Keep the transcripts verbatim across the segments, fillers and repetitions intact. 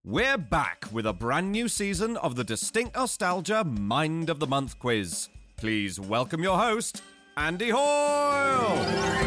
We're back with a brand new season of the Distinct Nostalgia Mind of the Month quiz. Please welcome your host, Andy Hoyle!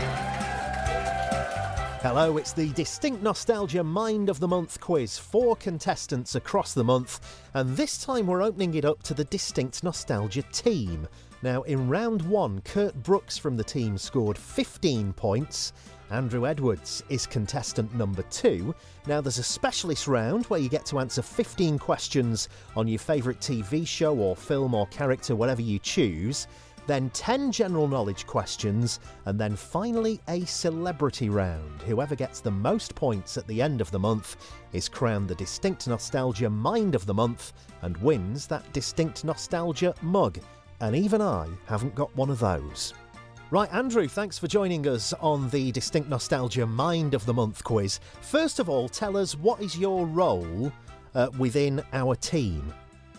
Hello, it's the Distinct Nostalgia Mind of the Month quiz. Four contestants across the month, and this time we're opening it up to the Distinct Nostalgia team. Now, in round one, Kurt Brooks from the team scored fifteen points. Andrew Edwards is contestant number two. Now, there's a specialist round where you get to answer fifteen questions on your favourite T V show or film or character, whatever you choose. Then ten general knowledge questions, and then finally a celebrity round. Whoever gets the most points at the end of the month is crowned the Distinct Nostalgia Mind of the Month and wins that Distinct Nostalgia mug. And even I haven't got one of those. Right, Andrew, thanks for joining us on the Distinct Nostalgia Mind of the Month quiz. First of all, tell us, what is your role uh, within our team?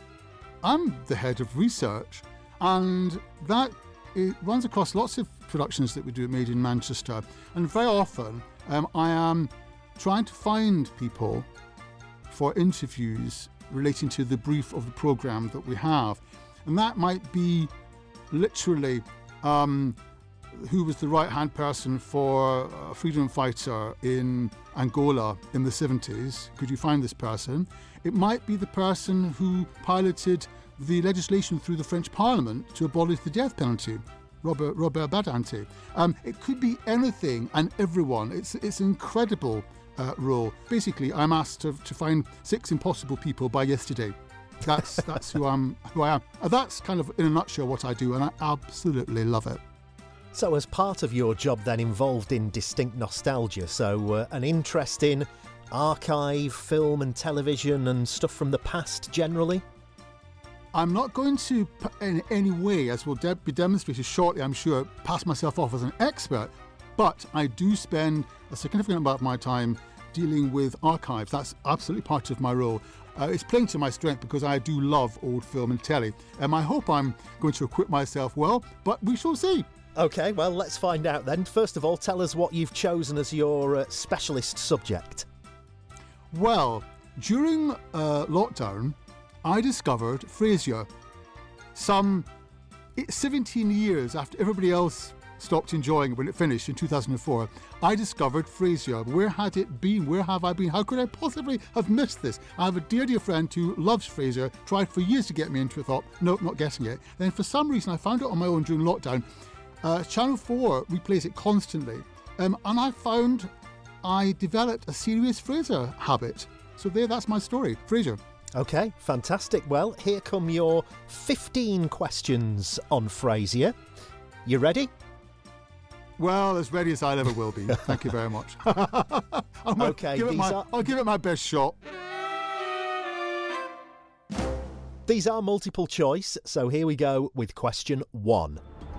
I'm the head of research, and that it runs across lots of productions that we do at Made in Manchester. And very often um, I am trying to find people for interviews relating to the brief of the programme that we have. And that might be literally um, who was the right-hand person for a freedom fighter in Angola in the seventies. Could you find this person? It might be the person who piloted the legislation through the French Parliament to abolish the death penalty, Robert, Robert Badinter. Um, it could be anything and everyone. It's it's an incredible uh, role. Basically, I'm asked to, to find six impossible people by yesterday. That's that's who I'm who I am. And that's kind of in a nutshell what I do, and I absolutely love it. So, as part of your job, then, involved in Distinct Nostalgia, so uh, an interest in archive, film, and television, and stuff from the past generally. I'm not going to, in any way, as will de- be demonstrated shortly, I'm sure, pass myself off as an expert, but I do spend a significant amount of my time dealing with archives. That's absolutely part of my role. Uh, it's playing to my strength because I do love old film and telly. And I hope I'm going to equip myself well, but we shall see. OK, well, let's find out then. First of all, tell us what you've chosen as your uh, specialist subject. Well, during uh, lockdown, I discovered Frasier. Some seventeen years after everybody else stopped enjoying it when it finished in two thousand four, I discovered Frasier. Where had it been? Where have I been? How could I possibly have missed this? I have a dear, dear friend who loves Frasier, tried for years to get me into it, thought, nope, not getting it. Then for some reason, I found it on my own during lockdown. Uh, Channel four replays it constantly. Um, and I found I developed a serious Frasier habit. So there, that's my story, Frasier. OK, fantastic. Well, here come your fifteen questions on Frasier. You ready? Well, as ready as I ever will be. Thank you very much. OK, give it these my, are... I'll give it my best shot. These are multiple choice, so here we go with question one.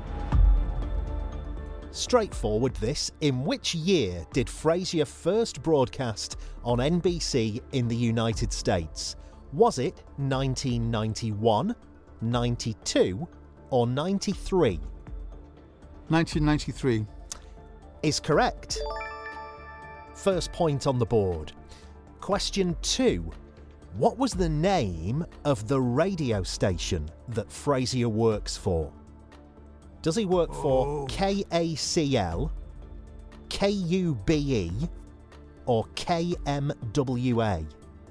Straightforward this. In which year did Frasier first broadcast on N B C in the United States? Was it nineteen ninety-one, ninety-two or ninety-three? nineteen ninety-three. Is correct. First point on the board. Question two. What was the name of the radio station that Frasier works for? Does he work for oh. K A C L, K U B E or K M W A?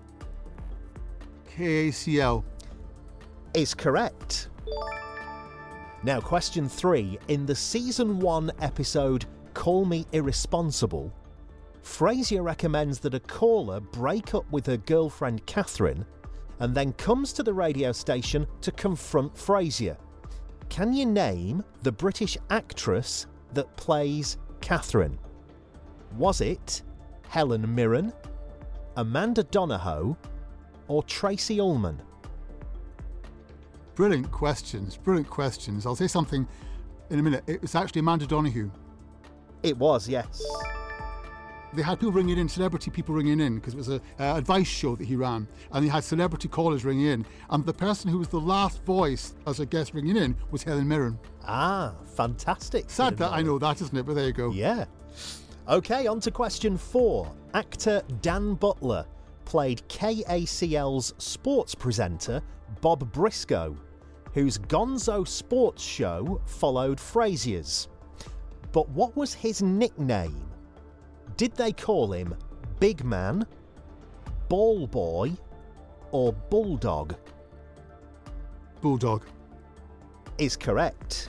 K A C L. Is correct. Now, question three. In the season one episode Call Me Irresponsible, Frasier recommends that a caller break up with her girlfriend Catherine and then comes to the radio station to confront Frasier. Can you name the British actress that plays Catherine? Was it Helen Mirren, Amanda Donohoe or Tracy Ullman? Brilliant questions, brilliant questions. I'll say something in a minute. It was actually Amanda Donohoe. It was, yes. They had people ringing in, celebrity people ringing in, because it was an uh, advice show that he ran, and he had celebrity callers ringing in, and the person who was the last voice as a guest ringing in was Helen Mirren. Ah, fantastic. Sad that I know that, isn't it? But there you go. Yeah. OK, on to question four. Actor Dan Butler played K A C L's sports presenter Bob Briscoe, whose Gonzo sports show followed Frasier's. But what was his nickname? Did they call him Big Man, Ball Boy, or Bulldog? Bulldog. Is correct.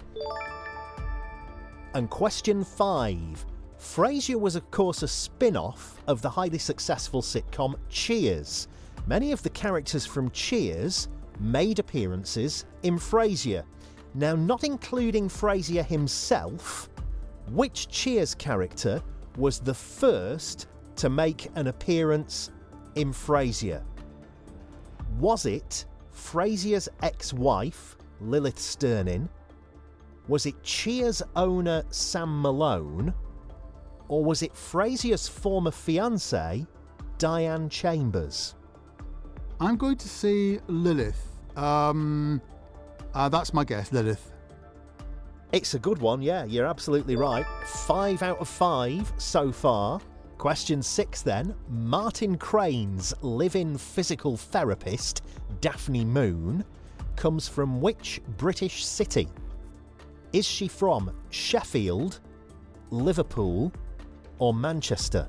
And question five. Frasier was of course a spin-off of the highly successful sitcom Cheers. Many of the characters from Cheers made appearances in Frasier. Now, not including Frasier himself, which Cheers character was the first to make an appearance in Frasier? Was it Frasier's ex-wife, Lilith Sternin? Was it Cheers owner Sam Malone? Or was it Frasier's former fiancée, Diane Chambers? I'm going to say Lilith. Um, uh, that's my guess, Lilith. It's a good one, yeah, you're absolutely right. Five out of five so far. Question six then. Martin Crane's live-in physical therapist, Daphne Moon, comes from which British city? Is she from Sheffield, Liverpool, or Manchester?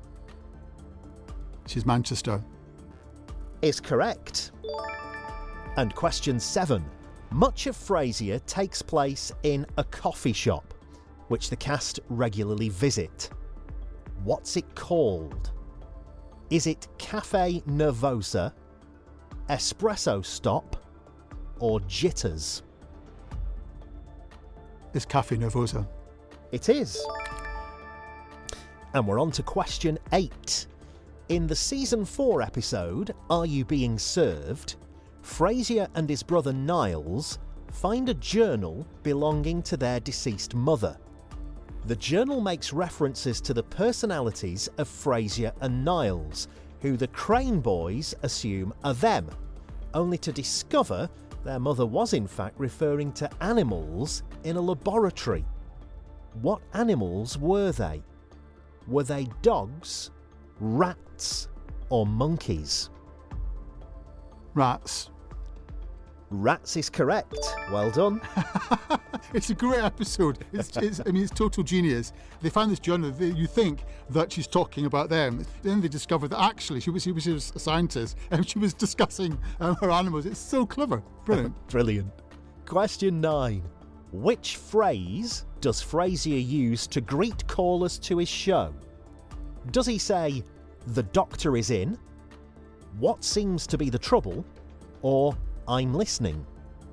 She's Manchester. Is correct. And question seven. Much of Frasier takes place in a coffee shop, which the cast regularly visit. What's it called? Is it Cafe Nervosa, Espresso Stop, or Jitters? It's Cafe Nervosa. It is. And we're on to question eight. In the season four episode, Are You Being Served?, Frasier and his brother Niles find a journal belonging to their deceased mother. The journal makes references to the personalities of Frasier and Niles, who the Crane boys assume are them, only to discover their mother was in fact referring to animals in a laboratory. What animals were they? Were they dogs, rats, or monkeys? Rats. Rats is correct. Well done. It's a great episode. It's, it's, I mean, it's total genius. They find this journal. They, you think that she's talking about them. Then they discover that actually she was, she was a scientist and she was discussing um, her animals. It's so clever. Brilliant. Brilliant. Question nine. Which phrase does Frasier use to greet callers to his show? Does he say, "The doctor is in," "What seems to be the trouble," or "I'm listening"?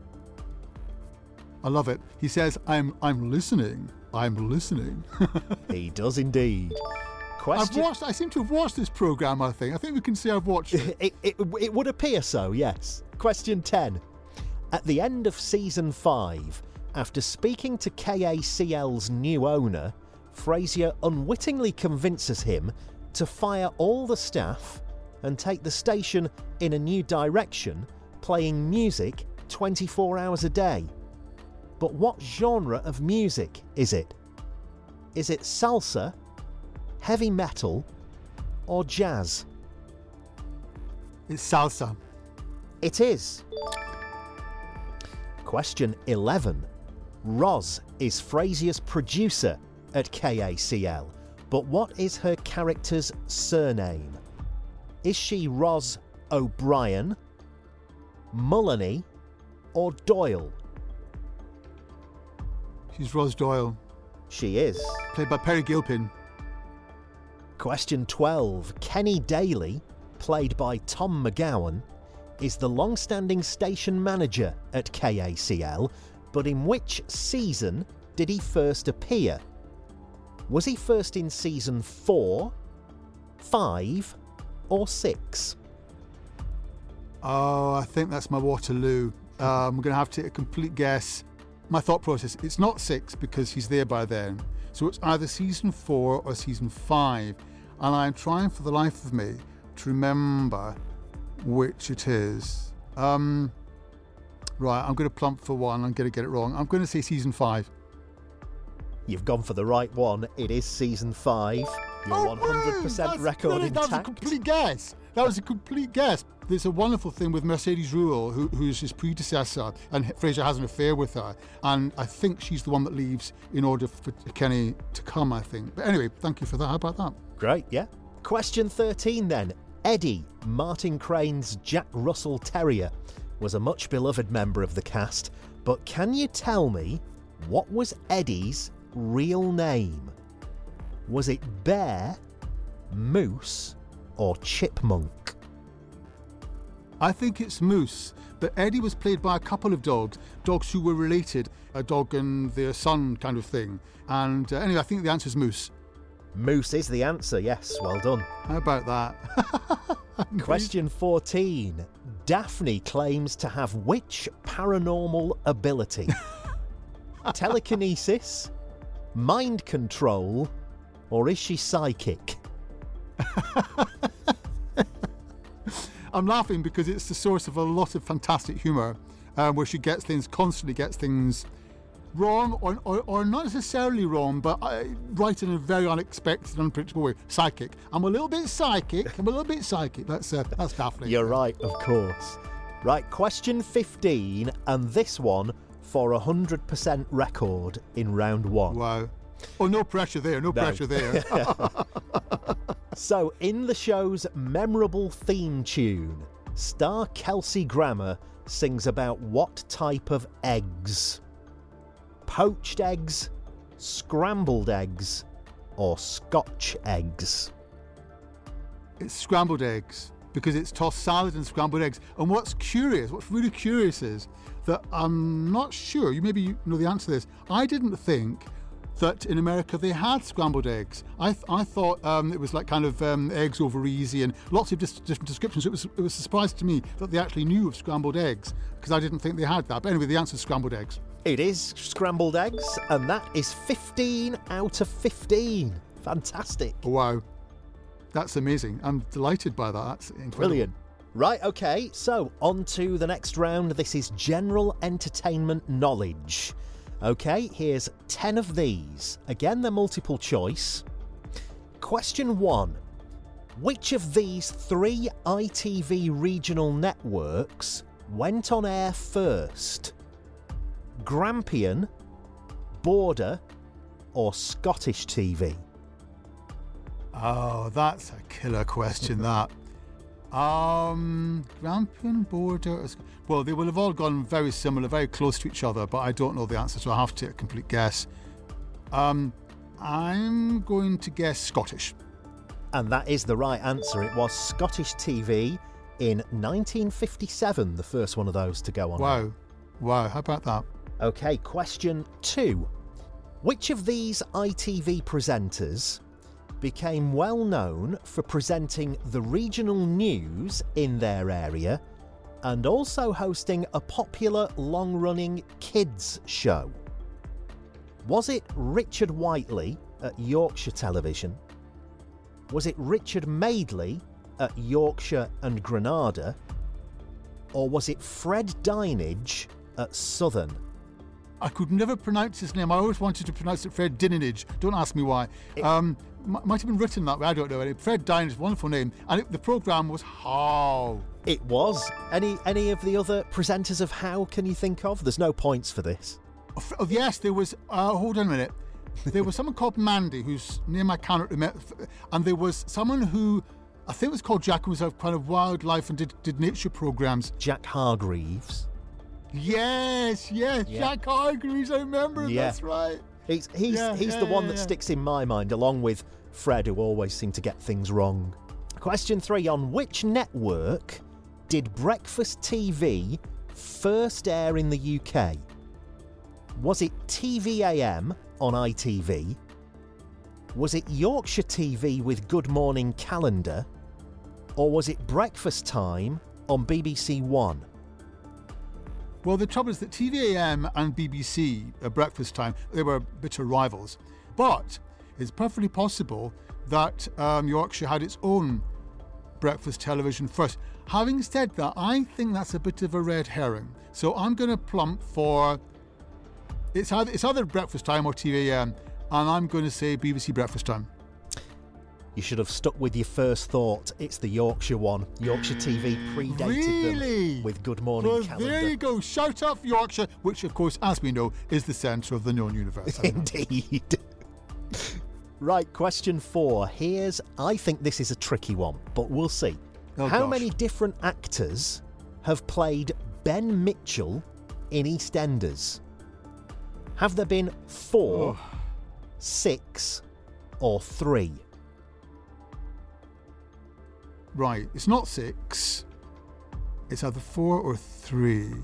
I love it. He says, I'm I'm listening. I'm listening. He does indeed. Question... I've watched, I seem to have watched this programme, I think. I think we can say I've watched it. it, it. It would appear so, yes. Question ten. At the end of season five, after speaking to K A C L's new owner, Frasier unwittingly convinces him to fire all the staff and take the station in a new direction, playing music twenty-four hours a day. But what genre of music is it? Is it salsa, heavy metal, or jazz? It's salsa. It is. Question eleven. Roz is Frasier's producer at K A C L, but what is her character's surname? Is she Roz O'Brien, Mullany, or Doyle? She's Roz Doyle. She is. Played by Perry Gilpin. Question twelve. Kenny Daly, played by Tom McGowan, is the long-standing station manager at K A C L, but in which season did he first appear? Was he first in season four, five, or six? Oh, I think that's my Waterloo. Um, I'm going to have to take a complete guess. My thought process, it's not six because he's there by then. So it's either season four or season five. And I'm trying for the life of me to remember which it is. Um, right, I'm going to plump for one. I'm going to get it wrong. I'm going to say season five. You've gone for the right one. It is season five. Your oh, one hundred percent that's record brilliant. intact. That was a complete guess. that was a complete guess. There's a wonderful thing with Mercedes Ruehl, who, who's his predecessor, and Fraser has an affair with her. And I think she's the one that leaves in order for Kenny to come, I think. But anyway, thank you for that. How about that? Great, yeah. Question thirteen then. Eddie, Martin Crane's Jack Russell Terrier, was a much beloved member of the cast, but can you tell me what was Eddie's real name? Was it Bear, Moose, or Chipmunk? I think it's Moose, but Eddie was played by a couple of dogs, dogs who were related, a dog and their son kind of thing. And uh, anyway, I think the answer is Moose. Moose is the answer, yes, well done. How about that? Question fourteen. Daphne claims to have which paranormal ability? Telekinesis, mind control, or is she psychic? I'm laughing because it's the source of a lot of fantastic humour, um, where she gets things, constantly gets things wrong, or, or, or not necessarily wrong, but uh, right in a very unexpected, unpredictable way. Psychic. I'm a little bit psychic. I'm a little bit psychic. That's uh, that's Daphne. You're right, of course. Right, question fifteen, and this one for a one hundred percent record in round one. Wow. Oh, no pressure there. No, No. pressure there. So, in the show's memorable theme tune, star Kelsey Grammer sings about what type of eggs? Poached eggs, scrambled eggs, or Scotch eggs? It's scrambled eggs, because it's tossed salad and scrambled eggs. And what's curious, what's really curious is that I'm not sure, you maybe you know the answer to this, I didn't think that in America they had scrambled eggs. I th- I thought um, it was like kind of um, eggs over easy and lots of dis- different descriptions. It was it was a surprise to me that they actually knew of scrambled eggs, because I didn't think they had that. But anyway, the answer is scrambled eggs. It is scrambled eggs, and that is fifteen out of fifteen. Fantastic. Wow. That's amazing. I'm delighted by that. That's incredible. Brilliant. Right, okay, so on to the next round. This is general entertainment knowledge. Okay, here's ten of these. Again, they're multiple choice. Question one. Which of these three I T V regional networks went on air first? Grampian, Border, or Scottish T V? Oh, that's a killer question, that. Um, Grampian, Border... Well, they will have all gone very similar, very close to each other, but I don't know the answer, so I have to take a complete guess. Um, I'm going to guess Scottish. And that is the right answer. It was Scottish T V in nineteen fifty-seven, the first one of those to go on. Wow. Wow, how about that? Okay, question two. Which of these I T V presenters became well known for presenting the regional news in their area and also hosting a popular long-running kids show? Was it Richard Whiteley at Yorkshire Television? Was it Richard Madeley at Yorkshire and Granada? Or was it Fred Dinenage at Southern? I could never pronounce his name. I always wanted to pronounce it Fred Dinenage. Don't ask me why. It, um, m- might have been written that way. I don't know. Fred Dinenage, wonderful name. And it, the programme was How. It was. Any any of the other presenters of How can you think of? There's no points for this. Oh, oh, yes, there was... Uh, hold on a minute. There was someone called Mandy, whose name I cannot remember. And there was someone who... I think it was called Jack, who was a kind of wildlife and did, did nature programmes. Jack Hargreaves. Yes, yes, Yeah. Jack Hargreaves, I remember him, Yeah. that's right. He's he's Yeah, he's yeah, the one yeah, that yeah. sticks in my mind, along with Fred, who always seemed to get things wrong. Question three: on which network did Breakfast T V first air in the U K? Was it T V A M on I T V? Was it Yorkshire T V with Good Morning Calendar? Or was it Breakfast Time on B B C One? Well, the trouble is that T V A M and B B C at breakfast time, they were bitter rivals. But it's perfectly possible that um, Yorkshire had its own breakfast television first. Having said that, I think that's a bit of a red herring. So I'm going to plump for... It's either, it's either breakfast time or T V A M, and I'm going to say B B C breakfast time. You should have stuck with your first thought. It's the Yorkshire one. Yorkshire T V predated Really? them with Good Morning Well, Calendar. there you go. Shout out for Yorkshire, which, of course, as we know, is the centre of the known universe. Indeed. Right, question four. Here's, I think this is a tricky one, but we'll see. Oh, How gosh. many different actors have played Ben Mitchell in EastEnders? Have there been four, Oh. six, or three? Right, it's not six. It's either four or three.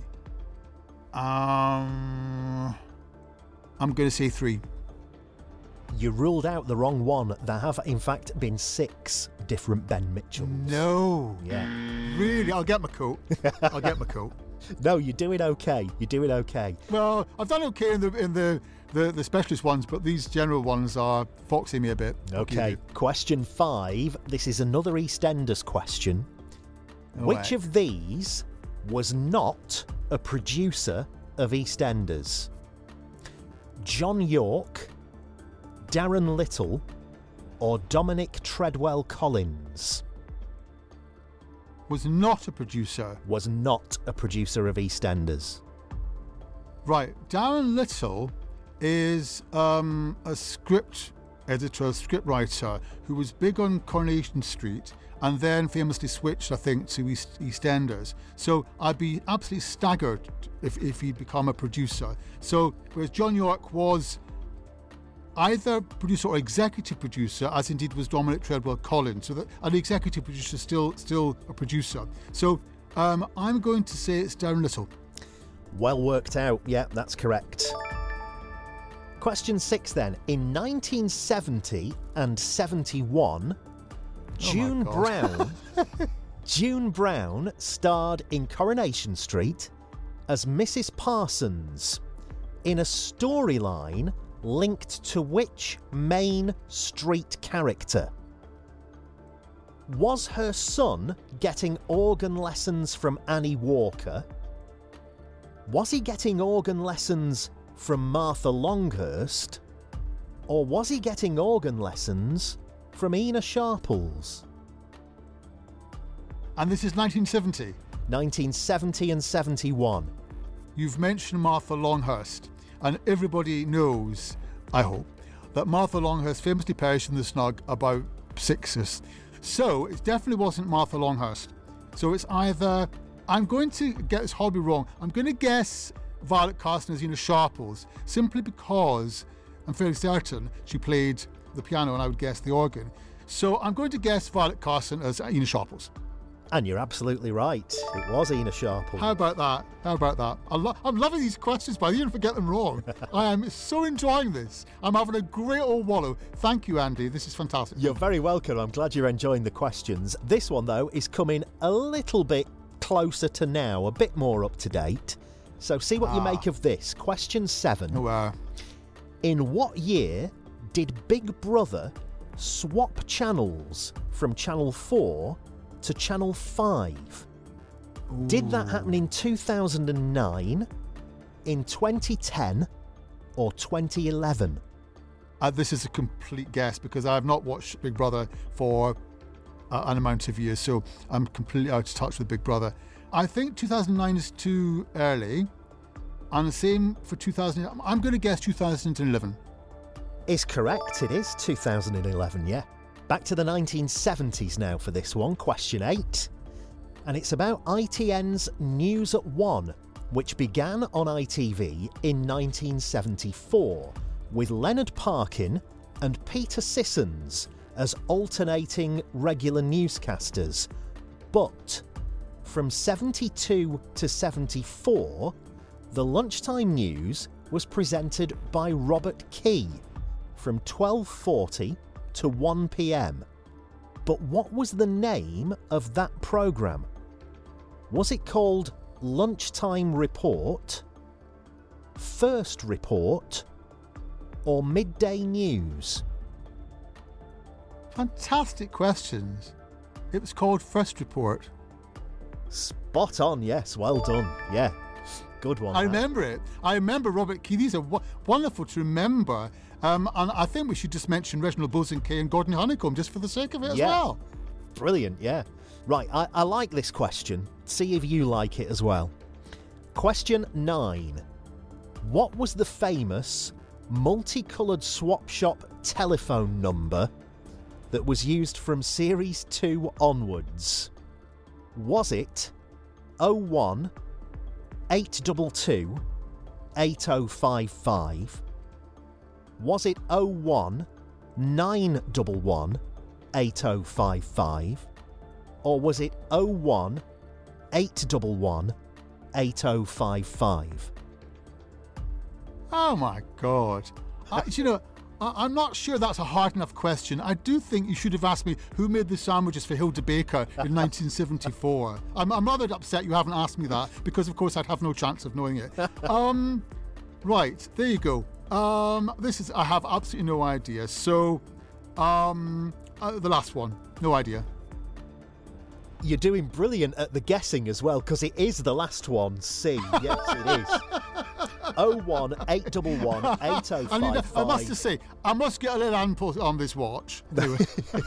Um, I'm going to say three. You ruled out the wrong one. There have, in fact, been six different Ben Mitchells. No. Yeah. Really? I'll get my coat. I'll get my coat. No, you're doing okay. You're doing okay. Well, I've done okay in the in the, the, the specialist ones, but these general ones are foxing me a bit. What can you Okay, do? question five. This is another EastEnders question. All Which right. of these was not a producer of EastEnders? John York, Darren Little, or Dominic Treadwell Collins? Was not a producer. Was not a producer of EastEnders. Right. Darren Little is um, a script editor, a script writer who was big on Coronation Street and then famously switched, I think, to East, EastEnders. So I'd be absolutely staggered if, if he'd become a producer. So whereas John York was either producer or executive producer, as indeed was Dominic Treadwell Collins. So that an executive producer is still still a producer. So um, I'm going to say it's Darren Little. Well worked out. Yeah, that's correct. Question six then. In nineteen seventy and seventy-one, June God. Brown June Brown starred in Coronation Street as Missus Parsons in a storyline linked to which main street character? Was her son getting organ lessons from Annie Walker? Was he getting organ lessons from Martha Longhurst? Or was he getting organ lessons from Ina Sharples? And this is nineteen seventy. nineteen seventy and seventy-one. You've mentioned Martha Longhurst, and everybody knows, I hope, that Martha Longhurst famously perished in the snug about sixes. So it definitely wasn't Martha Longhurst. So it's either, I'm going to get this horribly wrong, I'm going to guess Violet Carson as Ina Sharples, simply because I'm fairly certain she played the piano and I would guess the organ. So I'm going to guess Violet Carson as Ina Sharples. And you're absolutely right. It was Ina Sharples. How about that? How about that? I lo- I'm loving these questions, but I didn't forget them wrong. I am so enjoying this. I'm having a great old wallow. Thank you, Andy. This is fantastic. You're very welcome. I'm glad you're enjoying the questions. This one, though, is coming a little bit closer to now, a bit more up to date. So see what you Ah. make of this. Question seven. Oh, uh, In what year did Big Brother swap channels from Channel four to Channel five? Did that happen in two thousand nine, in twenty ten, or twenty eleven? uh, this is a complete guess because I have not watched Big Brother for uh, an amount of years, so I'm completely out of touch with Big Brother. I think two thousand nine is too early, and the same for two thousand. I'm going to guess two thousand eleven. Is correct. It is two thousand eleven, yeah. Back to the nineteen seventies now for this one, question eight. And it's about I T N's News at One, which began on I T V in nineteen seventy-four, with Leonard Parkin and Peter Sissons as alternating regular newscasters. But from seventy-two to seventy-four, the lunchtime news was presented by Robert Key from twelve forty to one p.m. But what was the name of that programme? Was it called Lunchtime Report, First Report, or Midday News? Fantastic questions. It was called First Report. Spot on, yes, well done. Yeah, good one. I that. remember it. I remember Robert Key. These are w- wonderful to remember. Um, and I think we should just mention Reginald Bosanquet and Gordon Honeycomb just for the sake of it as Yeah. well. Brilliant, yeah. Right, I, I like this question. See if you like it as well. Question nine. What was the famous multicoloured swap shop telephone number that was used from Series two onwards? Was it oh one eight two two eight oh five five? Was it oh one nine one one eight oh five five? Or was it oh one eight one one eight oh five five? Oh my God. I, you know, I, I'm not sure that's a hard enough question. I do think you should have asked me who made the sandwiches for Hilda Baker in nineteen seventy-four. I'm, I'm rather upset you haven't asked me that because, of course, I'd have no chance of knowing it. Um, right, there you go. Um, this is, I have absolutely no idea. So, um, uh, the last one, no idea. You're doing brilliant at the guessing as well, because it is the last one, C. Yes, it is. oh one eight one one eight oh five five. I, mean, I must just say, I must get a little input on this watch. Anyway.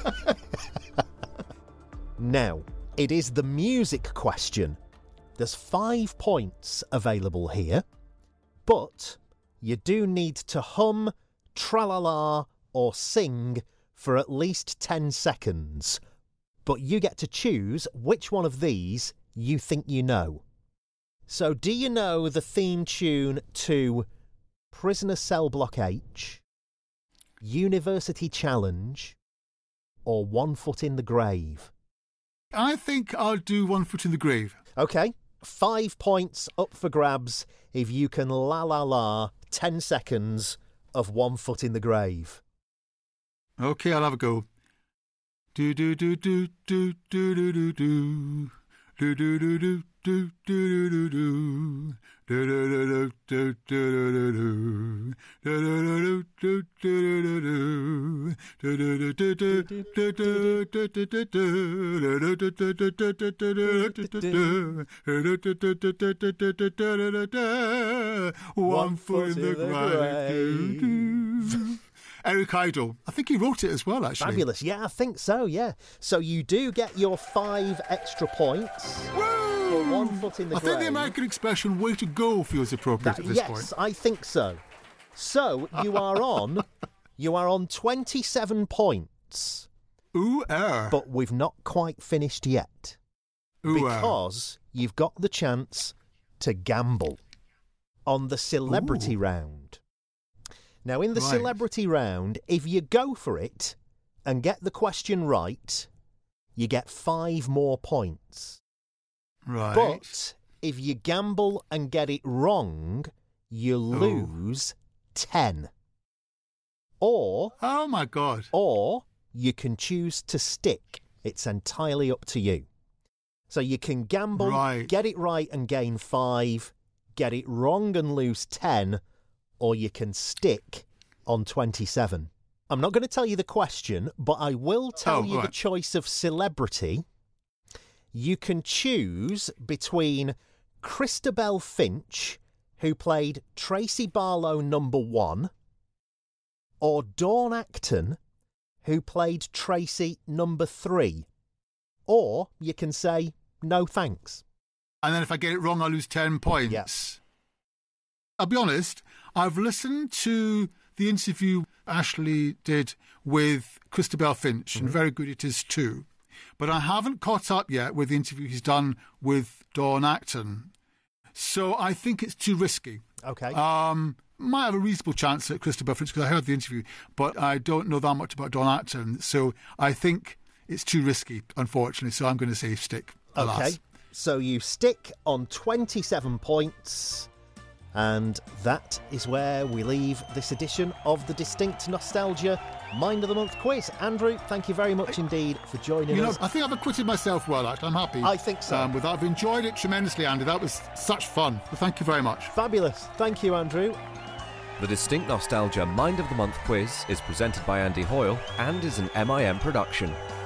Now, it is the music question. There's five points available here, but you do need to hum, tra-la-la, or sing for at least ten seconds. But you get to choose which one of these you think you know. So do you know the theme tune to Prisoner Cell Block H, University Challenge, or One Foot in the Grave? I think I'll do One Foot in the Grave. Okay, five points up for grabs if you can la la la ten seconds of One Foot in the Grave. Okay, I'll have a go. Do do do do do do do do do do do do do do do do do do do One foot in the grave. Eric Idle. I think he wrote it as well, actually. Fabulous. Yeah, I think so, yeah. So you do get your five extra points. Woo! For One Foot in the I Grave. think the American expression "way to go" feels appropriate That- at this yes, point. I think so. So you are on, you are on twenty-seven points, Ooh, er. but we've not quite finished yet Ooh, er. because you've got the chance to gamble on the celebrity Ooh. round. Now, in the Right. celebrity round, if you go for it and get the question right, you get five more points. Right. But if you gamble and get it wrong, you lose ten. Or, Oh, my God. or you can choose to stick. It's entirely up to you. So you can gamble, Right. get it right and gain five, get it wrong and lose ten, or you can stick on twenty-seven. I'm not going to tell you the question, but I will tell Oh, you the right. choice of celebrity. You can choose between Christabel Finch, who played Tracy Barlow number one, or Dawn Acton, who played Tracy number three. Or you can say, no thanks. And then if I get it wrong, I lose ten points. Yeah. I'll be honest, I've listened to the interview Ashley did with Christabel Finch, Mm-hmm. and very good it is too. But I haven't caught up yet with the interview he's done with Dawn Acton. So I think it's too risky. Okay. Um, might have a reasonable chance at Christabel Finch because I heard the interview, but I don't know that much about Dawn Acton. So I think it's too risky, unfortunately. So I'm going to say stick. Alas. Okay. So you stick on twenty-seven points. And that is where we leave this edition of the Distinct Nostalgia Mind of the Month quiz. Andrew, thank you very much indeed for joining You know, us. I think I've acquitted myself well, actually. I'm happy. I think so. Um, with that. I've enjoyed it tremendously, Andy. That was such fun. So thank you very much. Fabulous. Thank you, Andrew. The Distinct Nostalgia Mind of the Month quiz is presented by Andy Hoyle and is an M I M production.